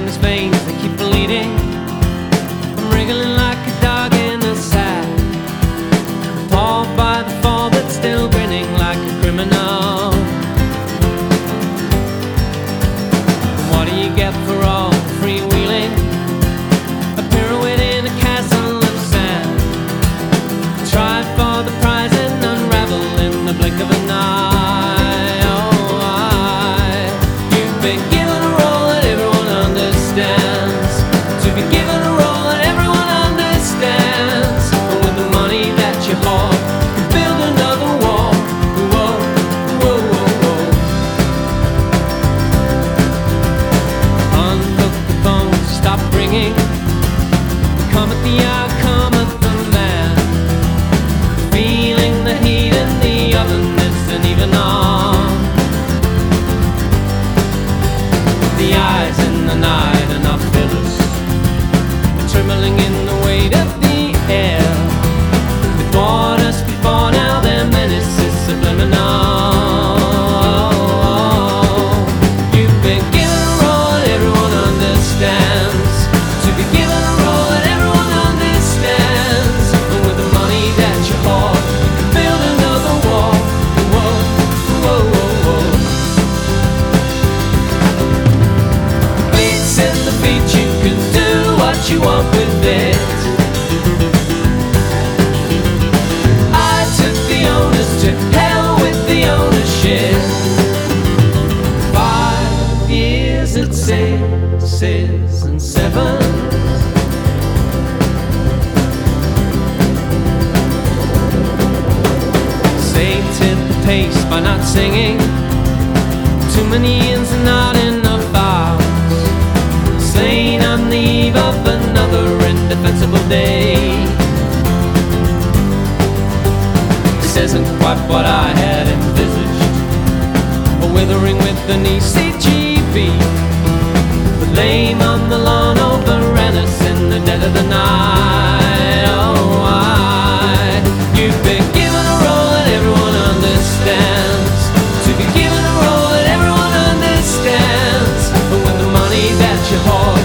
his veins, they keep bleeding. I'm wriggling like a dog in a sack, appalled by the fall but still grinning like a criminal. What do you get for all the freewheeling? A pirouette in a castle of sand. Tried for the prize and unravel in the blink of an eye. Oh, you've been given a role that everyone understands. To be given a role that everyone understands. And with the money that you hold, you build another wall. Whoa, whoa, whoa, whoa. Unhook the phone, stop ringing. Come at the outcome of the man. Feeling the heat in the oven isn't even on. The eyes in the night are not fillers, trembling in the weight of the air. They bought us before, now their menace is subliminal. You've been given a role that everyone understands. To be given a role that everyone understands. And with the money that you hoard, you can build another wall. Whoa, whoa, whoa, whoa. Beats in the feet, you can do what you want with it. I took the onus, to hell with the ownership. 5 years at 6s and 7s. Sated the pace by not singing. Too many ins and not enough outs. Slain on the eve of another indefensible day. This isn't quite what I had envisaged. A withering with an ECGB, but lame on the lawn overran us in the dead of the night. Oh, you've been given a role that everyone understands. To be given a role that everyone understands. But with the money that you hold,